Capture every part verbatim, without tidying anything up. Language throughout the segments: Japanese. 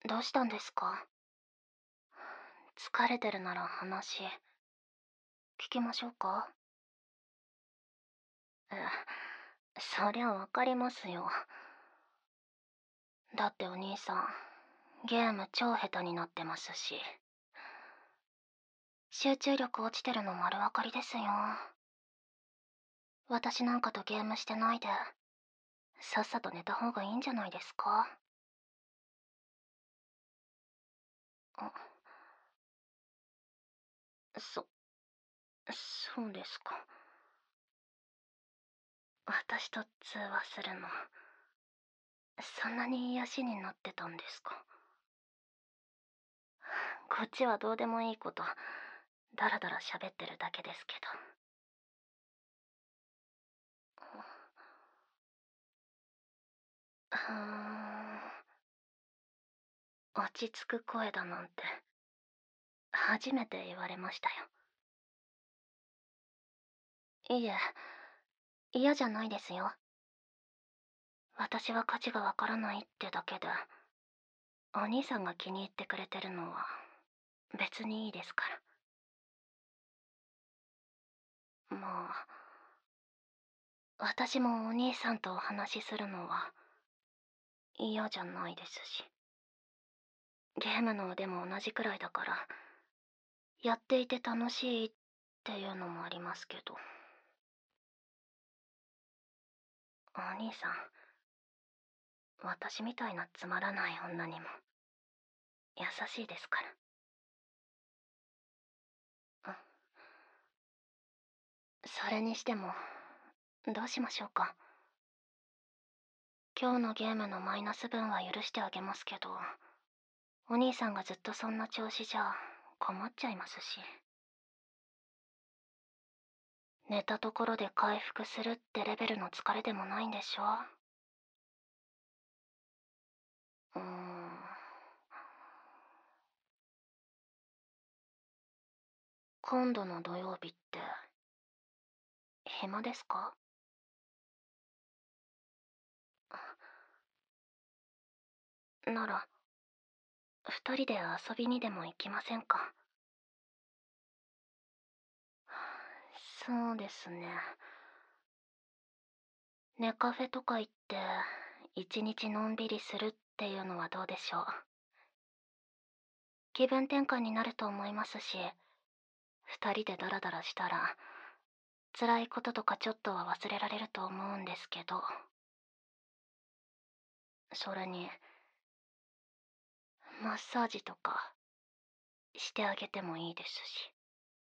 どうしたんですか？疲れてるなら話、聞きましょうか？え、そりゃわかりますよ。だってお兄さん、ゲーム超下手になってますし。集中力落ちてるの丸分かりですよ。私なんかとゲームしてないで、さっさと寝た方がいいんじゃないですか？あ、そ、そうですか。私と通話するの、そんなに癒しになってたんですか？こっちはどうでもいいこと、だらだら喋ってるだけですけど。うーん、落ち着く声だなんて、初めて言われましたよ。いえ、嫌じゃないですよ。私は価値がわからないってだけで、お兄さんが気に入ってくれてるのは別にいいですから。まあ、私もお兄さんとお話しするのは嫌じゃないですし。ゲームの腕も同じくらいだから、やっていて楽しいっていうのもありますけど。お兄さん、私みたいなつまらない女にも優しいですから。うん。それにしても、どうしましょうか。今日のゲームのマイナス分は許してあげますけど、お兄さんがずっとそんな調子じゃ困っちゃいますし。寝たところで回復するってレベルの疲れでもないんでしょ？うーん。今度の土曜日って暇ですか？なら二人で遊びにでも行きませんか？そうですね。ネカフェとか行って一日のんびりするっていうのはどうでしょう？気分転換になると思いますし、二人でダラダラしたら辛いこととかちょっとは忘れられると思うんですけど。それにマッサージとかしてあげてもいいですし。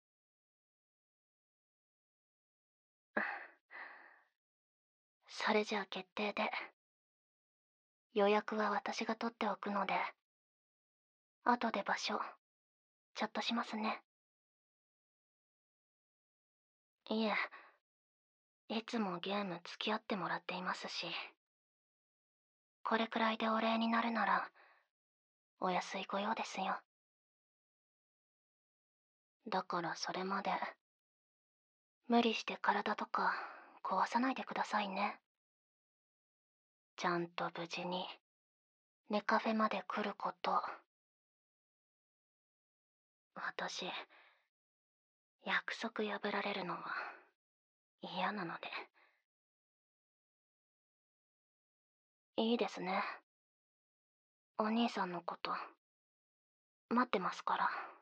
それじゃあ決定で。予約は私が取っておくので、後で場所チャットしますね。いえ、いつもゲーム付き合ってもらっていますし、これくらいでお礼になるならお安いご用ですよ。だからそれまで無理して体とか壊さないでくださいね。ちゃんと無事にネカフェまで来ること。私、約束破られるのは嫌なので。いいですね。お兄さんのこと待ってますから。